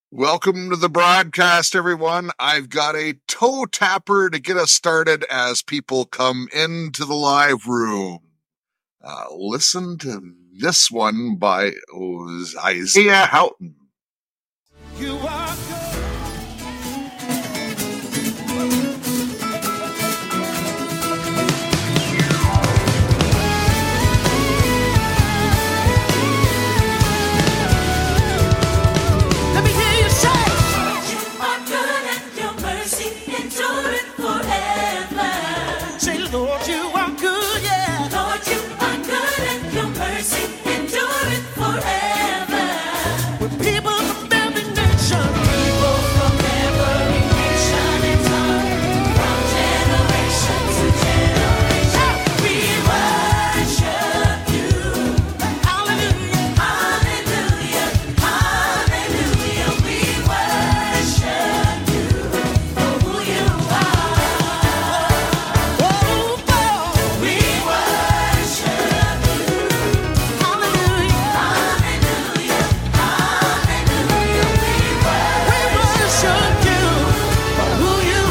Welcome to the broadcast, everyone. I've got a toe tapper to get us started as people come into the live room. Listen to this one by Isaiah Houghton. You are good. Let me hear you say, You are good and your mercy endureth forever. say, Lord, you are good, yeah. Lord, you are good and your mercy endureth forever. When people from every nation, People from every nation and tongue, from generation to generation, we worship you. hallelujah, Hallelujah, hallelujah, we worship you for who you are. oh, God, We worship you. hallelujah, Hallelujah, hallelujah, we worship you for who you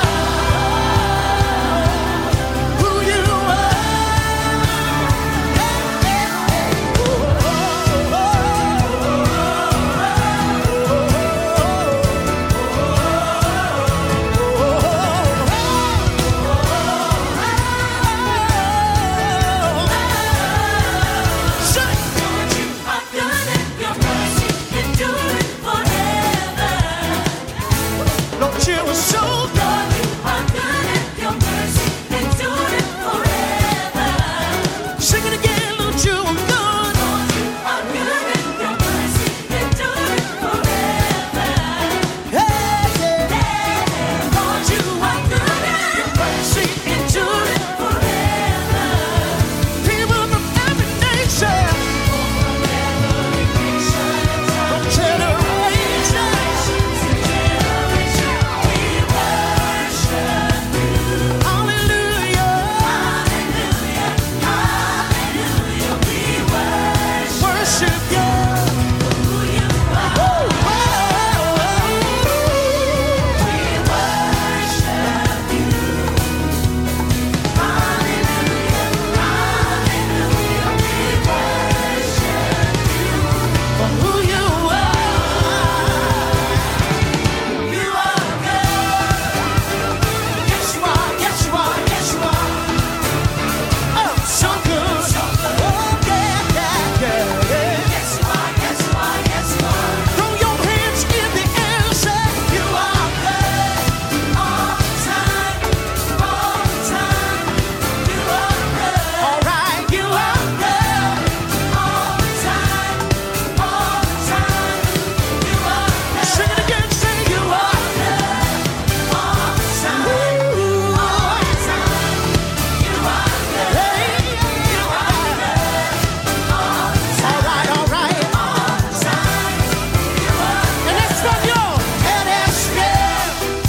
Lord, you are good and your mercy endureth forever. Lord, you are so good. Lord, you are good and your mercy endureth forever. Sing it again, Lord, you are good. Lord, you are good and your mercy endureth forever. Hey, yeah. Lord, you are good and your mercy endureth forever. People from every nation, from generation, hallelujah, worship you. For who you are. You are good. Yes, you are. Yes, you are. Yes, you are. Oh, so good. Oh, yeah, yeah, yeah, yeah. Yes, you are. Yes, you are. Yes, you are. Throw your hands in the air, say, You are good all the time. All the time. You are good. all right, you are Good all the time. All the time. You are good. Sing it again, say you are. All the time. All the time. You are good. Hey, You are good all the time. all right. All the time. You are And that's from your head and scale.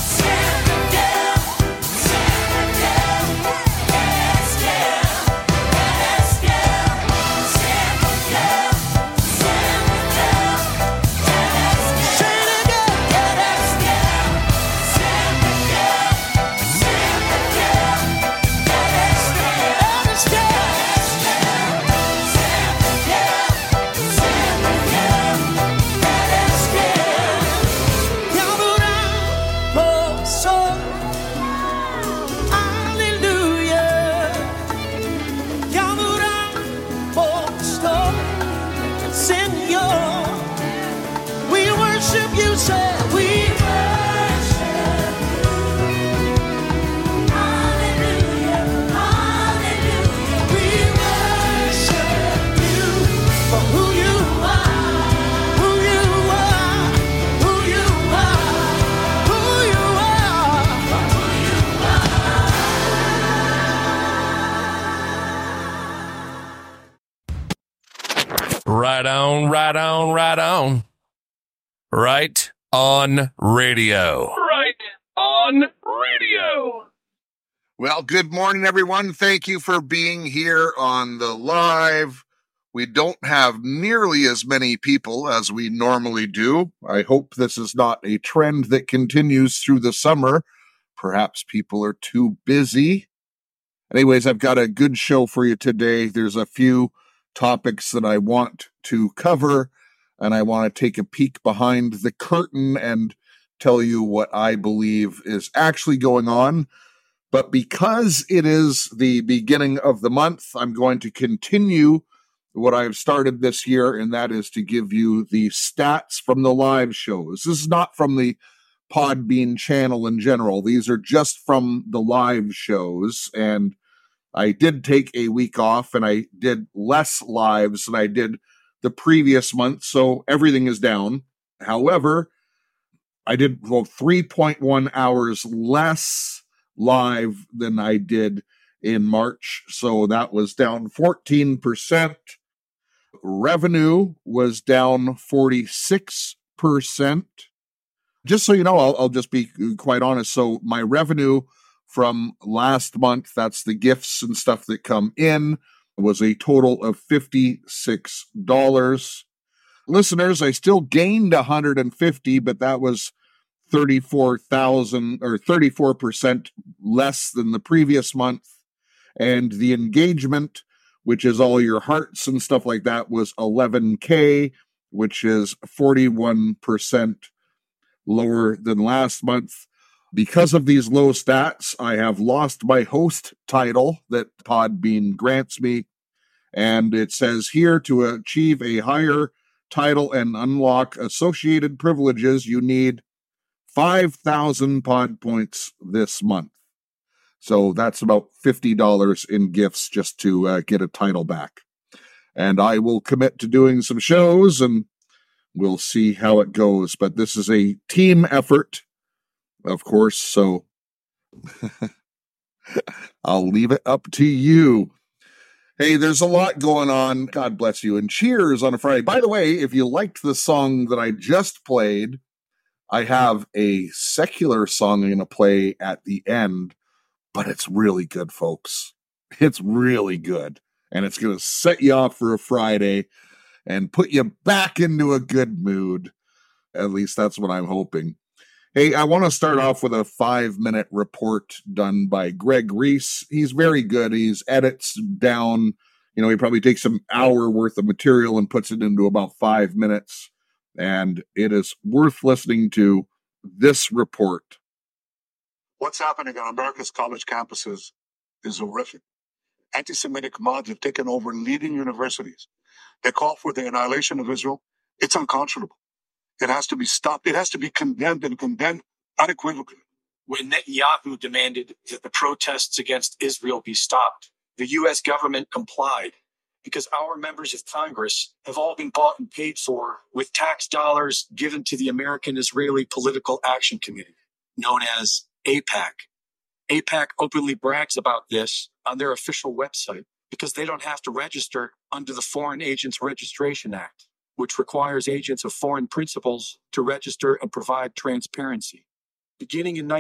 Say it again. Head and we worship you, say we worship you for who you are, who you are, who you are, who you are. Right on, right on, right on. Right on radio. Right on radio. Well, good morning, everyone. Thank you for being here on the live. We don't have nearly as many people as we normally do. I hope this is not a trend that continues through the summer. Perhaps people are too busy. Anyways, I've got a good show for you today. There's a few topics that I want to cover, and I want to take a peek behind the curtain and tell you what I believe is actually going on. But because it is the beginning of the month, I'm going to continue what I've started this year, and that is to give you the stats from the live shows. This is not from the Podbean channel in general. These are just from the live shows. And I did take a week off, and I did less lives than I did the previous month. So everything is down. However, I did 3.1 hours less live than I did in March. So that was down 14%. Revenue was down 46%. Just so you know, I'll just be quite honest. So my revenue from last month, that's the gifts and stuff that come in, was a total of $56. Listeners, I still gained 150, but that was 34,000 or 34% less than the previous month. And the engagement, which is all your hearts and stuff like that, was 11K, which is 41% lower than last month. Because of these low stats, I have lost my host title that Podbean grants me. And it says here, to achieve a higher title and unlock associated privileges, you need 5,000 pod points this month. So that's about $50 in gifts just to get a title back. And I will commit to doing some shows, and we'll see how it goes. But this is a team effort, of course, so I'll leave it up to you. Hey, there's a lot going on. God bless you. And cheers on a Friday. By the way, if you liked the song that I just played, I have a secular song I'm going to play at the end, but it's really good, folks. It's really good. And it's going to set you off for a Friday and put you back into a good mood. At least that's what I'm hoping. Hey, I want to start off with a 5-minute report done by Greg Reese. He's very good. He's edits down, he probably takes an hour worth of material and puts it into about 5 minutes. And it is worth listening to this report. What's happening on America's college campuses is horrific. Anti-Semitic mobs have taken over leading universities. They call for the annihilation of Israel. It's unconscionable. It has to be stopped. It has to be condemned and condemned unequivocally. When Netanyahu demanded that the protests against Israel be stopped, the U.S. government complied because our members of Congress have all been bought and paid for with tax dollars given to the American Israeli Political Action Committee, known as AIPAC. AIPAC openly brags about this on their official website because they don't have to register under the Foreign Agents Registration Act, which requires agents of foreign principals to register and provide transparency. Beginning in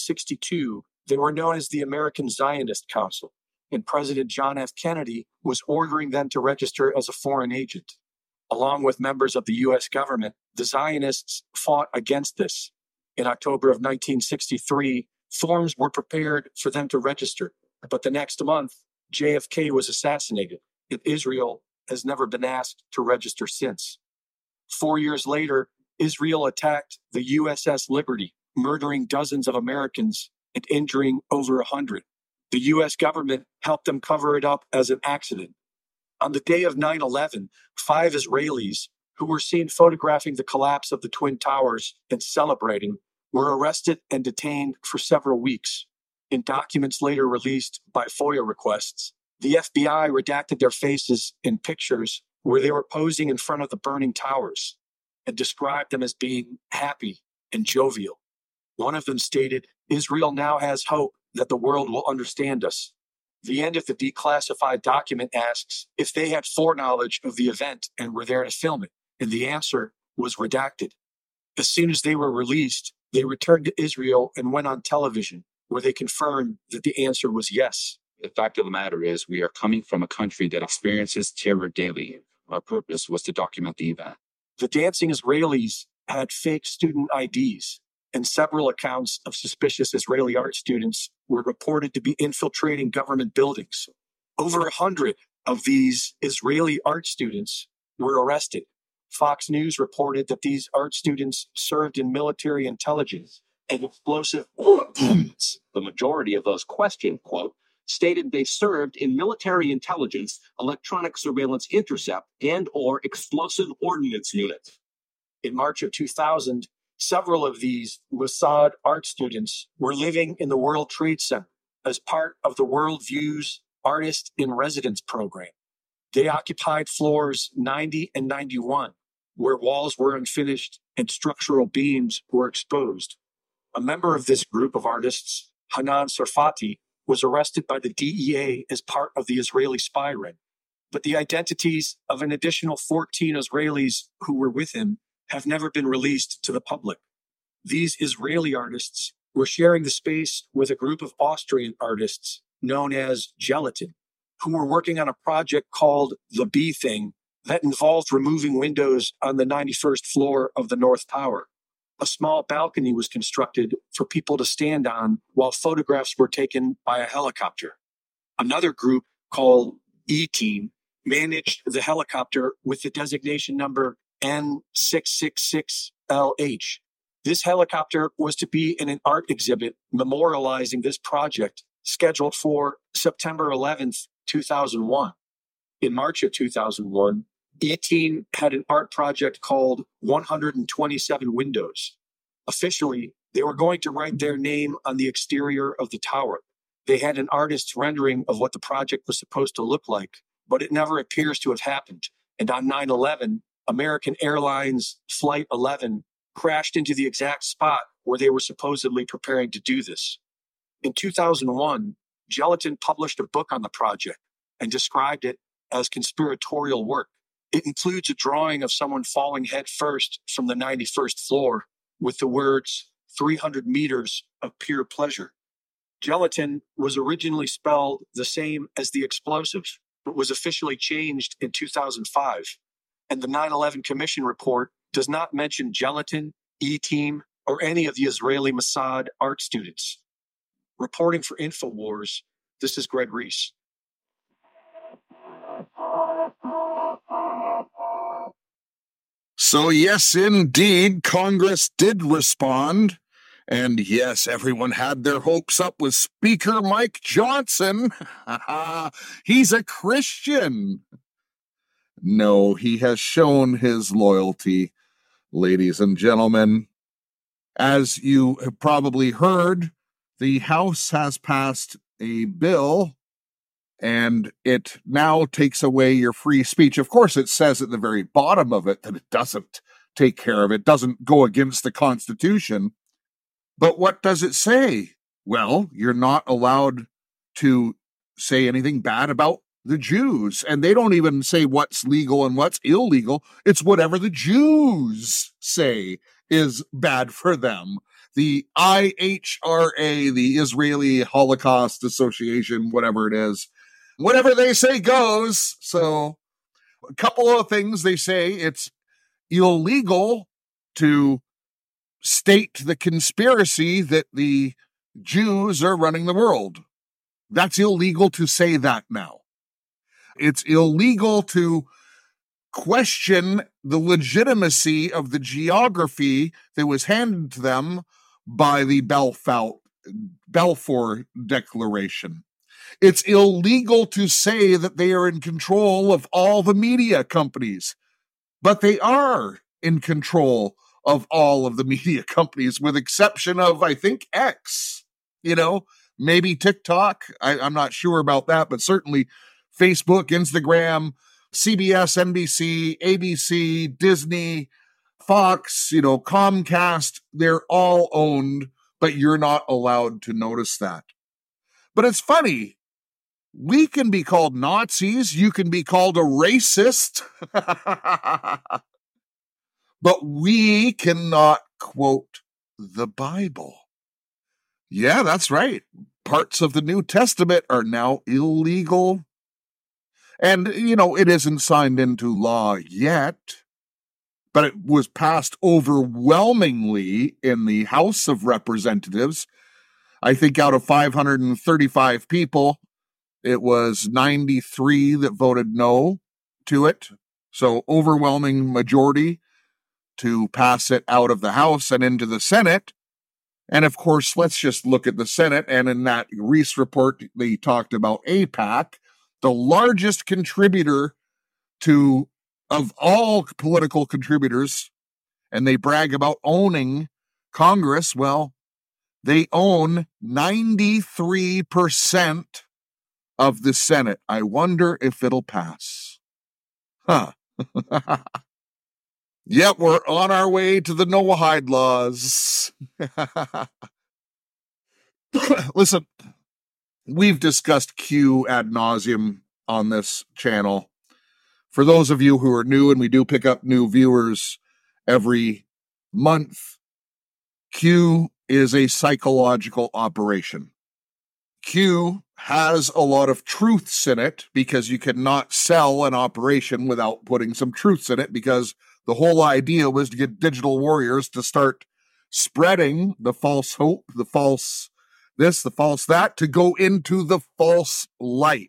1962, they were known as the American Zionist Council, and President John F. Kennedy was ordering them to register as a foreign agent. Along with members of the U.S. government, the Zionists fought against this. In October of 1963, forms were prepared for them to register, but the next month, JFK was assassinated, and Israel has never been asked to register since. 4 years later, Israel attacked the USS Liberty, murdering dozens of Americans and injuring over 100. The U.S. government helped them cover it up as an accident. On the day of 9/11, 5 Israelis who were seen photographing the collapse of the Twin Towers and celebrating were arrested and detained for several weeks. In documents later released by FOIA requests, the FBI redacted their faces in pictures where they were posing in front of the burning towers and described them as being happy and jovial. One of them stated, "Israel now has hope that the world will understand us." The end of the declassified document asks if they had foreknowledge of the event and were there to film it, and the answer was redacted. As soon as they were released, they returned to Israel and went on television, where they confirmed that the answer was yes. The fact of the matter is, we are coming from a country that experiences terror daily. Our purpose was to document the event. The dancing Israelis had fake student IDs, and several accounts of suspicious Israeli art students were reported to be infiltrating government buildings. Over 100 of these Israeli art students were arrested. Fox News reported that these art students served in military intelligence and explosive ordnance. The majority of those questioned, quote, stated they served in military intelligence, electronic surveillance intercept, and or explosive ordnance units. In March of 2000, several of these Mossad art students were living in the World Trade Center as part of the World Views Artist in Residence program. They occupied floors 90 and 91, where walls were unfinished and structural beams were exposed. A member of this group of artists, Hanan Sarfati, was arrested by the DEA as part of the Israeli spy ring. But the identities of an additional 14 Israelis who were with him have never been released to the public. These Israeli artists were sharing the space with a group of Austrian artists known as Gelatin, who were working on a project called The Bee Thing that involved removing windows on the 91st floor of the North Tower. A small balcony was constructed for people to stand on while photographs were taken by a helicopter. Another group called E-Team managed the helicopter with the designation number N666LH. This helicopter was to be in an art exhibit memorializing this project scheduled for September 11th, 2001. In March of 2001, E-Team had an art project called 127 Windows. Officially, they were going to write their name on the exterior of the tower. They had an artist's rendering of what the project was supposed to look like, but it never appears to have happened. And on 9/11, American Airlines Flight 11 crashed into the exact spot where they were supposedly preparing to do this. In 2001, Gelatin published a book on the project and described it as conspiratorial work. It includes a drawing of someone falling head first from the 91st floor with the words 300 meters of pure pleasure. Gelatin was originally spelled the same as the explosives, but was officially changed in 2005. And the 9/11 Commission report does not mention Gelatin, E-Team, or any of the Israeli Mossad art students. Reporting for InfoWars, this is Greg Reese. So, yes, indeed, Congress did respond. And yes, everyone had their hopes up with Speaker Mike Johnson. He's a Christian. No, he has shown his loyalty, ladies and gentlemen. As you have probably heard, the House has passed a bill, and it now takes away your free speech. Of course, it says at the very bottom of it that it doesn't take care of it, doesn't go against the Constitution. But what does it say? Well, you're not allowed to say anything bad about the Jews. And they don't even say what's legal and what's illegal. It's whatever the Jews say is bad for them. The IHRA, the Israeli Holocaust Association, whatever it is, whatever they say goes. So a couple of things they say. It's illegal to state the conspiracy that the Jews are running the world. That's illegal to say that now. It's illegal to question the legitimacy of the geography that was handed to them by the Balfour Declaration. It's illegal to say that they are in control of all the media companies, but they are in control of all of the media companies, with exception of, I think, X, maybe TikTok. I'm not sure about that, but certainly Facebook, Instagram, CBS, NBC, ABC, Disney, Fox, Comcast, they're all owned, but you're not allowed to notice that. But it's funny. We can be called Nazis. You can be called a racist. But we cannot quote the Bible. Yeah, that's right. parts of the New Testament are now illegal. And, it isn't signed into law yet, but it was passed overwhelmingly in the House of Representatives. I think out of 535 people, it was 93 that voted no to it. So overwhelming majority to pass it out of the House and into the Senate. And of course, let's just look at the Senate. And in that Reese report, they talked about AIPAC, the largest contributor of all political contributors. And they brag about owning Congress. Well, they own 93% of the Senate. I wonder if it'll pass. Huh. Yep, we're on our way to the Noahide laws. Listen, we've discussed Q ad nauseum on this channel. For those of you who are new, and we do pick up new viewers every month, Q is a psychological operation. Q has a lot of truths in it because you cannot sell an operation without putting some truths in it, because the whole idea was to get digital warriors to start spreading the false hope, the false this, the false that, to go into the false light.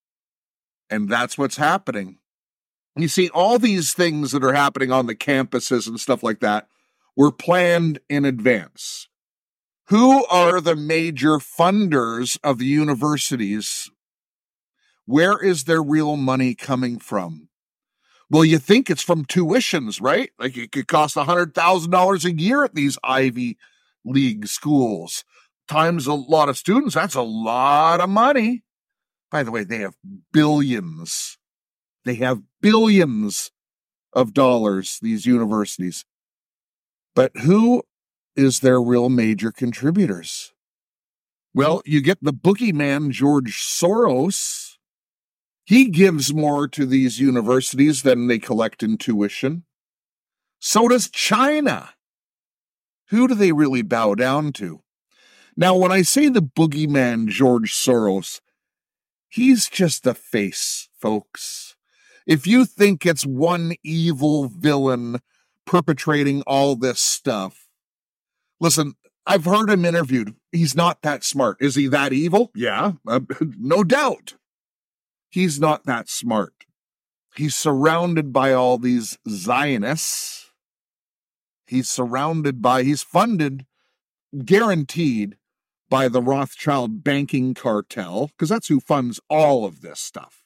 And that's what's happening. You see, all these things that are happening on the campuses and stuff like that were planned in advance. Who are the major funders of the universities? Where is their real money coming from? Well, you think it's from tuitions, right? Like it could cost $100,000 a year at these Ivy League schools. Times a lot of students, that's a lot of money. By the way, they have billions. They have billions of dollars, these universities. But who is their real major contributors? Well, you get the boogeyman, George Soros. He gives more to these universities than they collect in tuition. So does China. Who do they really bow down to? Now, when I say the boogeyman, George Soros, he's just a face, folks. If you think it's one evil villain perpetrating all this stuff, listen, I've heard him interviewed. He's not that smart. Is he that evil? Yeah, no doubt. He's not that smart. He's surrounded by all these Zionists. He's funded, guaranteed, by the Rothschild banking cartel, because that's who funds all of this stuff.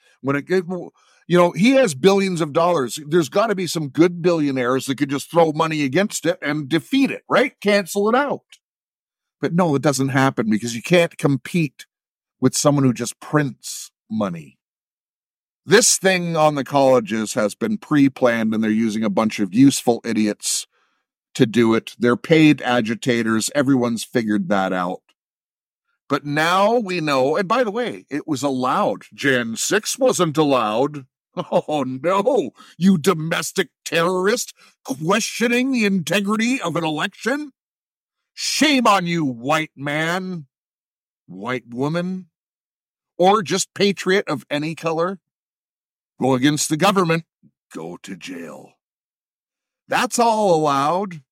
He has billions of dollars. There's got to be some good billionaires that could just throw money against it and defeat it, right? Cancel it out. But no, it doesn't happen because you can't compete with someone who just prints money. This thing on the colleges has been pre-planned, and they're using a bunch of useful idiots to do it. They're paid agitators. Everyone's figured that out. But now we know, and by the way, it was allowed. Jan 6 wasn't allowed. Oh no, you domestic terrorist, questioning the integrity of an election? Shame on you, white man, white woman, or just patriot of any color. Go against the government, go to jail. That's all allowed.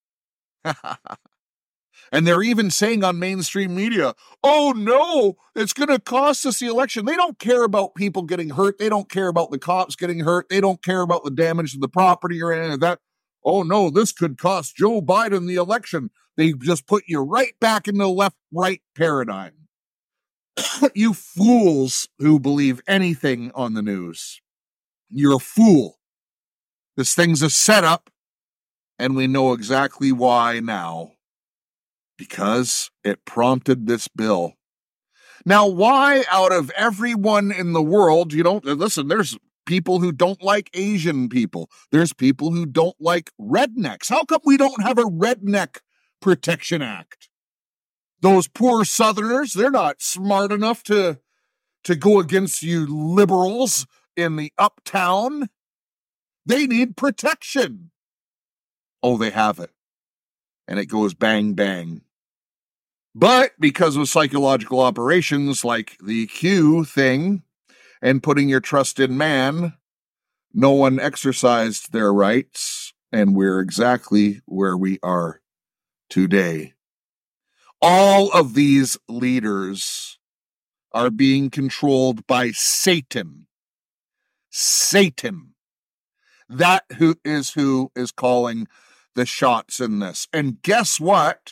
And they're even saying on mainstream media, oh no, it's going to cost us the election. They don't care about people getting hurt. They don't care about the cops getting hurt. They don't care about the damage to the property or any of that. Oh no, this could cost Joe Biden the election. They just put you right back in the left-right paradigm. You fools who believe anything on the news. You're a fool. This thing's a setup, and we know exactly why now. Because it prompted this bill. Now, why out of everyone in the world, listen, there's people who don't like Asian people. There's people who don't like rednecks. How come we don't have a Redneck Protection Act? Those poor Southerners, they're not smart enough to go against you liberals in the uptown. They need protection. Oh, they have it. And it goes bang, bang. But because of psychological operations like the Q thing and putting your trust in man, no one exercised their rights, and we're exactly where we are today. All of these leaders are being controlled by Satan. Satan. That who is calling the shots in this. And guess what?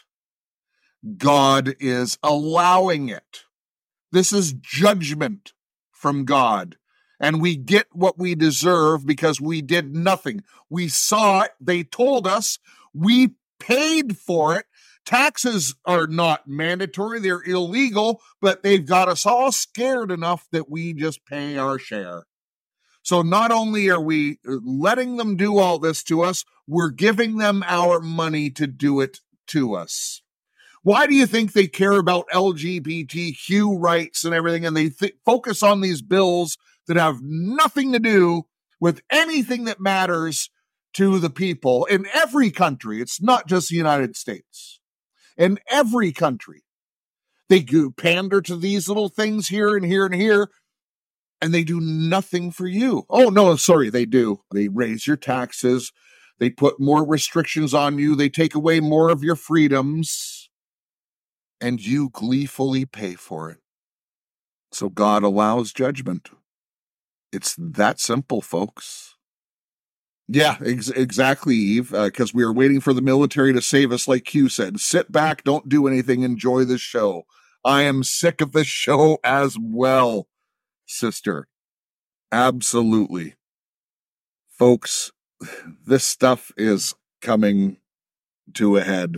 God is allowing it. This is judgment from God. And we get what we deserve because we did nothing. We saw it. They told us. We paid for it. Taxes are not mandatory. They're illegal, but they've got us all scared enough that we just pay our share. So not only are we letting them do all this to us, we're giving them our money to do it to us. Why do you think they care about LGBTQ rights and everything, and they focus on these bills that have nothing to do with anything that matters to the people in every country? It's not just the United States. In every country, they pander to these little things here and here and here, and they do nothing for you. Oh, no, sorry, they do. They raise your taxes. They put more restrictions on you. They take away more of your freedoms, and you gleefully pay for it. So God allows judgment. It's that simple, folks. Yeah, exactly, Eve, because we are waiting for the military to save us, like Q said. Sit back, don't do anything, enjoy the show. I am sick of this show as well, sister. Absolutely. Folks, this stuff is coming to a head.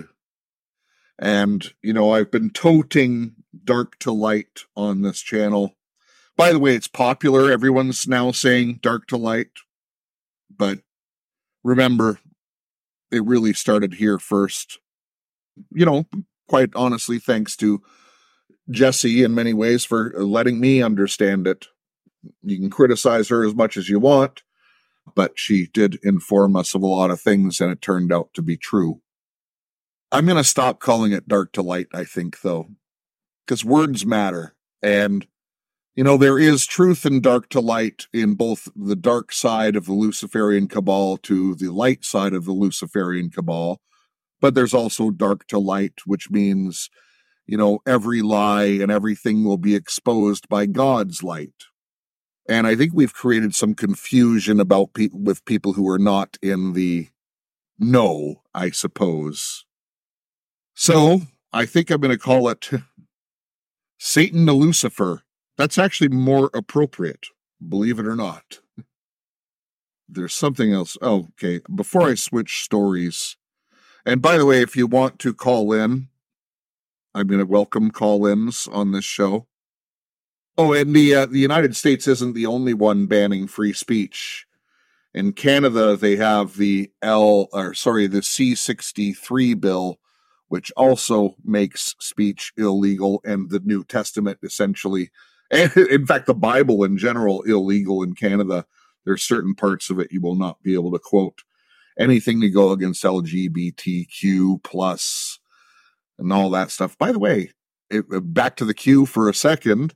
And, you know, I've been toting dark to light on this channel. By the way, it's popular. Everyone's now saying dark to light. But remember, it really started here first. You know, quite honestly, thanks to Jesse in many ways for letting me understand it. You can criticize her as much as you want, but she did inform us of a lot of things, and it turned out to be true. I'm going to stop calling it dark to light, I think, though, because words matter. And, you know, there is truth in dark to light in both the dark side of the Luciferian cabal to the light side of the Luciferian cabal. But there's also dark to light, which means, you know, every lie and everything will be exposed by God's light. And I think we've created some confusion about with people who are not in the know, I suppose. So I think I'm going to call it Satan to Lucifer. That's actually more appropriate, believe it or not. There's something else. Oh, okay. Before I switch stories, and by the way, if you want to call in, I'm going to welcome call-ins on this show. Oh, and the United States isn't the only one banning free speech. In Canada, they have the C-63 bill, which also makes speech illegal, and the New Testament essentially, and in fact, the Bible in general, illegal in Canada. There's certain parts of it you will not be able to quote. Anything to go against LGBTQ plus and all that stuff. By the way, back to the Q for a second.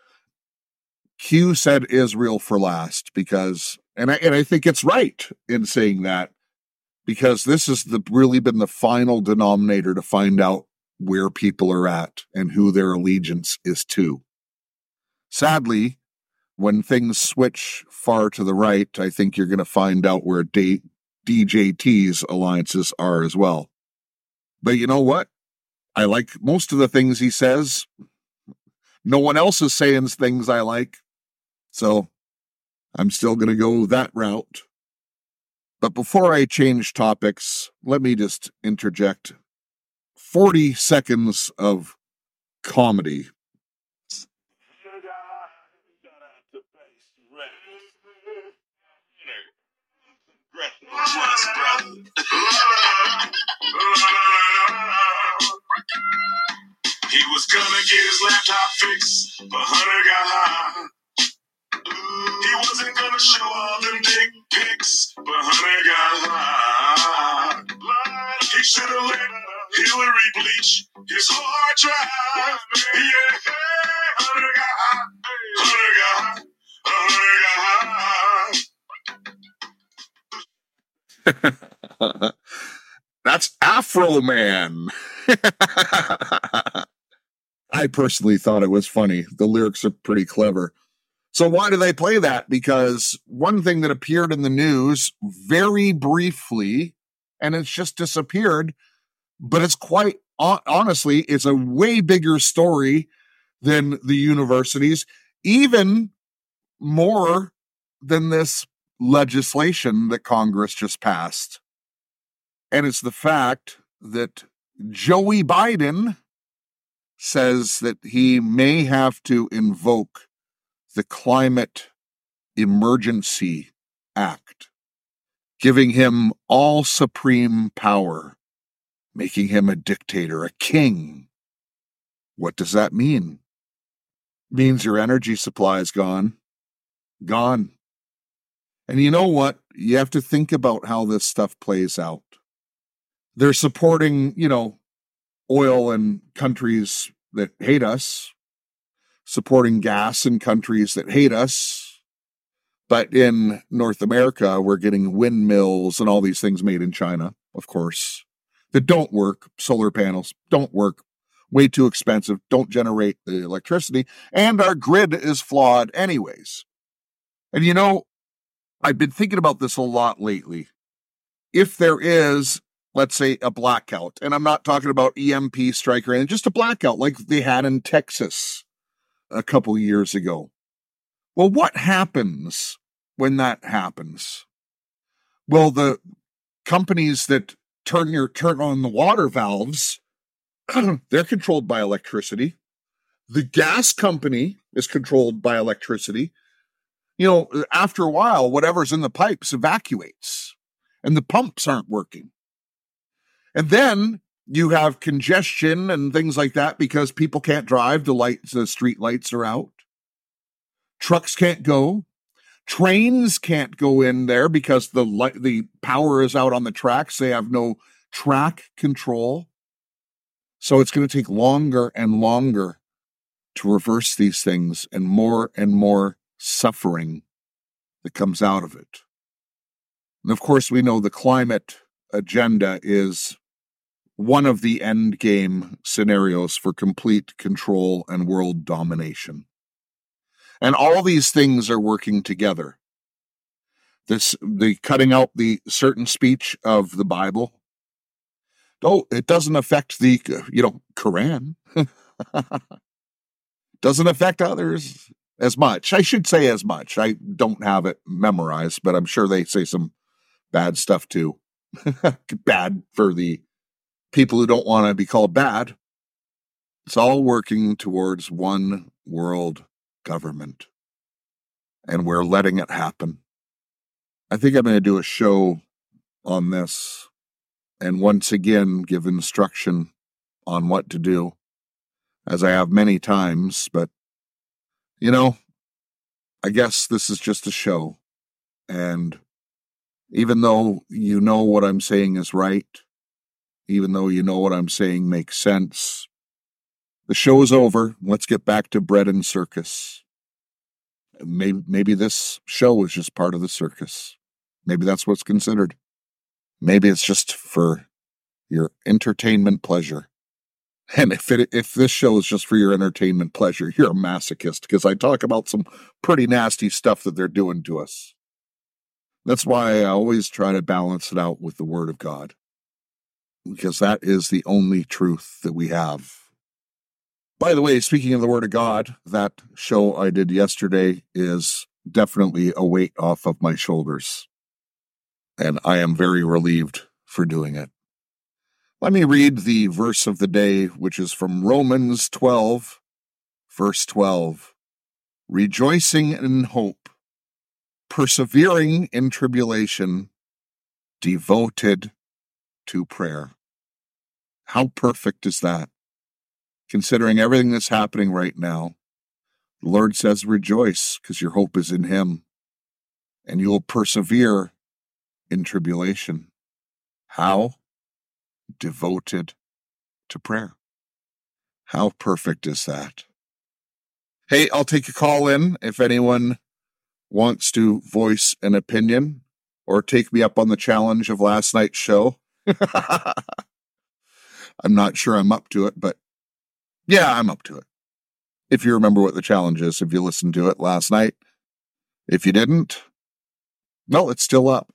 Q said Israel for last because, and I think it's right in saying that, because this has really been the final denominator to find out where people are at and who their allegiance is to. Sadly, when things switch far to the right, I think you're going to find out where DJT's alliances are as well. But you know what? I like most of the things he says. No one else is saying things I like. So I'm still going to go that route. But before I change topics, let me just interject 40 seconds of comedy. He was gonna get his laptop fixed, but Hunter got high. He wasn't gonna show all them dick pics, but Hunter got high. He should have let Hillary bleach his hard drive. Yeah, Hunter got hot. Hunter got hot. That's Afro Man. I personally thought it was funny. The lyrics are pretty clever. So why do they play that? Because one thing that appeared in the news very briefly, and it's just disappeared, but it's quite honestly, it's a way bigger story than the universities, even more than this legislation that Congress just passed. And it's the fact that Joey Biden says that he may have to invoke the Climate Emergency Act, giving him all supreme power, making him a dictator, a king. What does that mean? Means your energy supply is gone. Gone. And you know what? You have to think about how this stuff plays out. They're supporting, oil in countries that hate us, supporting gas in countries that hate us. But in North America, we're getting windmills and all these things made in China, of course, that don't work. Solar panels don't work. Way too expensive, don't generate the electricity, and our grid is flawed anyways. And I've been thinking about this a lot lately. If there is, let's say, a blackout, and I'm not talking about EMP strike or anything, just a blackout like they had in Texas a couple years ago. Well, what happens when that happens? Well, the companies that turn on the water valves, they're controlled by electricity. The gas company is controlled by electricity. After a while, whatever's in the pipes evacuates and the pumps aren't working. And then you have congestion and things like that because people can't drive. The street lights are out. Trucks can't go. Trains can't go in there because the power is out on the tracks. They have no track control. So it's going to take longer and longer to reverse these things, and more suffering that comes out of it. And of course, we know the climate agenda is one of the end game scenarios for complete control and world domination. And all these things are working together. The cutting out the certain speech of the Bible. Oh, it doesn't affect the, Quran. Doesn't affect others as much. I should say as much. I don't have it memorized, but I'm sure they say some bad stuff too. Bad for the people who don't want to be called bad. It's all working towards one world government. And we're letting it happen. I think I'm going to do a show on this and once again give instruction on what to do, as I have many times. But, I guess this is just a show. And even though you know what I'm saying is right, even though you know what I'm saying makes sense, the show is over. Let's get back to bread and circus. Maybe this show is just part of the circus. Maybe that's what's considered. Maybe it's just for your entertainment pleasure. And if this show is just for your entertainment pleasure, you're a masochist, because I talk about some pretty nasty stuff that they're doing to us. That's why I always try to balance it out with the Word of God, because that is the only truth that we have. By the way, speaking of the Word of God, that show I did yesterday is definitely a weight off of my shoulders. And I am very relieved for doing it. Let me read the verse of the day, which is from Romans 12, verse 12. Rejoicing in hope, persevering in tribulation, devoted to prayer. How perfect is that? Considering everything that's happening right now, the Lord says rejoice, because your hope is in Him, and you will persevere in tribulation. How? Devoted to prayer. How perfect is that? Hey, I'll take a call in if anyone wants to voice an opinion or take me up on the challenge of last night's show. I'm not sure I'm up to it, but yeah, I'm up to it. If you remember what the challenge is, if you listened to it last night. If you didn't, no, it's still up.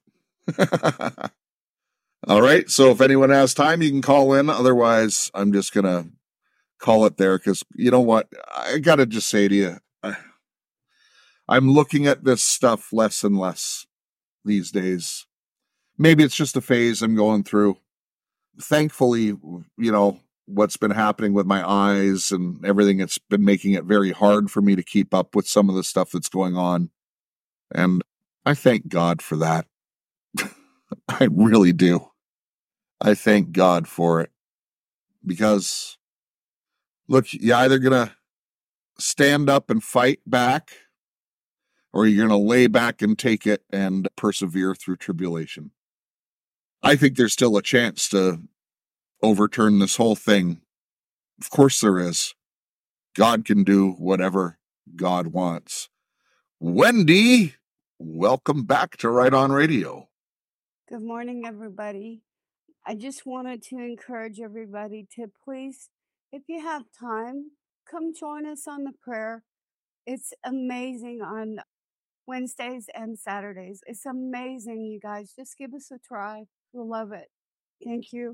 All right, so if anyone has time, you can call in. Otherwise, I'm just going to call it there because you know what? I got to just say to you, I'm looking at this stuff less and less these days. Maybe it's just a phase I'm going through. Thankfully, you know, what's been happening with my eyes and everything, it's been making it very hard for me to keep up with some of the stuff that's going on. And I thank God for that. I really do. I thank God for it. Because, look, you're either going to stand up and fight back, or you're going to lay back and take it and persevere through tribulation. I think there's still a chance to overturn this whole thing. Of course there is. God can do whatever God wants. Wendy, welcome back to Right On Radio. Good morning, everybody. I just wanted to encourage everybody to please, if you have time, come join us on the prayer. It's amazing on Wednesdays and Saturdays. It's amazing, you guys. Just give us a try. We'll love it. Thank you.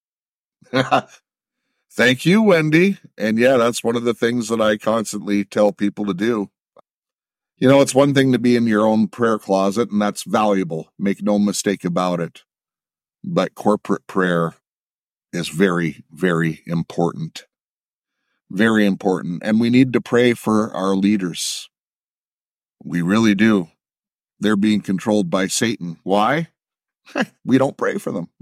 Thank you, Wendy. And yeah, that's one of the things that I constantly tell people to do. You know, it's one thing to be in your own prayer closet, and that's valuable. Make no mistake about it. But corporate prayer is very, very important. Very important. And we need to pray for our leaders. We really do. They're being controlled by Satan. Why? We don't pray for them.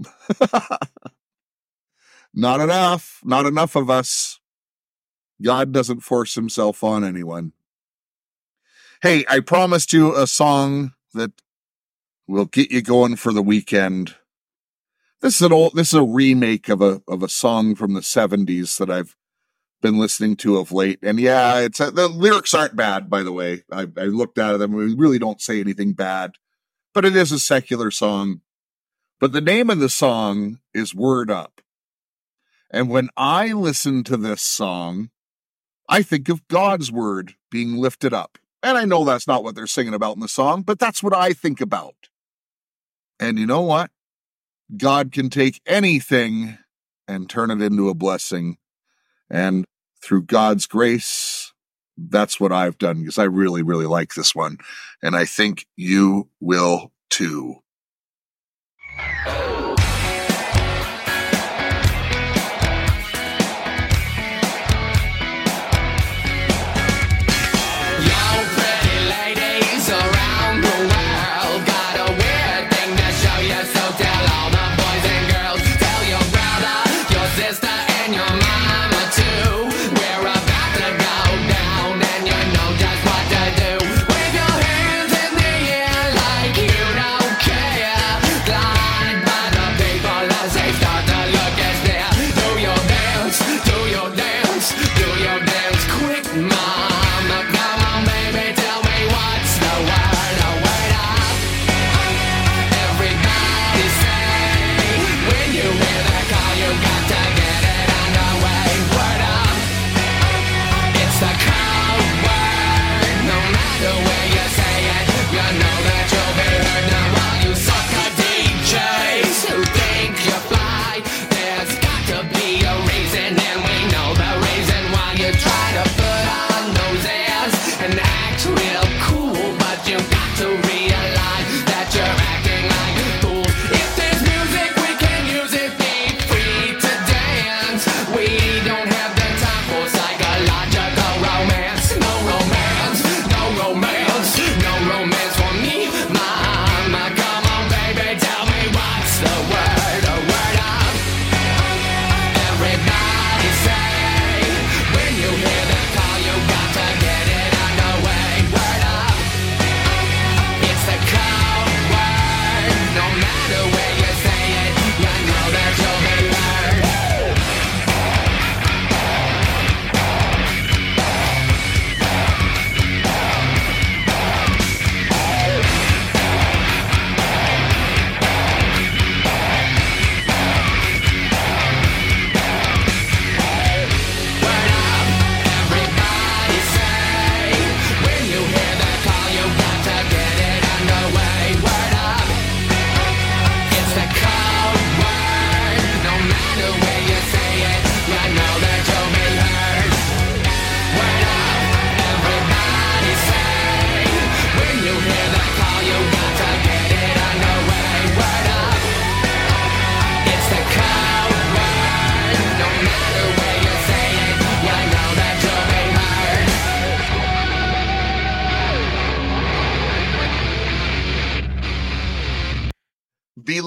Not enough. Not enough of us. God doesn't force himself on anyone. Hey, I promised you a song that will get you going for the weekend. This is a remake of a song from the 70s that I've been listening to of late. And yeah, the lyrics aren't bad, by the way. I looked at them. We really don't say anything bad, but it is a secular song. But the name of the song is Word Up. And when I listen to this song, I think of God's word being lifted up. And I know that's not what they're singing about in the song, but that's what I think about. And you know what? God can take anything and turn it into a blessing. And through God's grace, that's what I've done, because I really, really like this one. And I think you will too. Glide by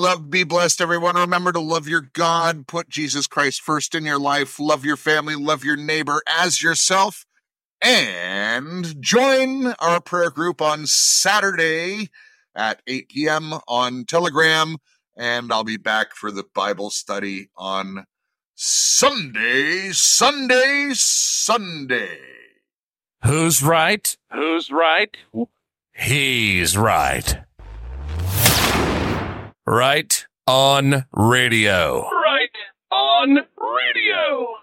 love, be blessed, everyone. Remember to love your God, put Jesus Christ first in your life, love your family, love your neighbor as yourself, and join our prayer group on Saturday at 8 p.m. on Telegram, and I'll be back for the Bible study on Sunday. Who's right? Who's right? He's right. Right on radio. Right on radio.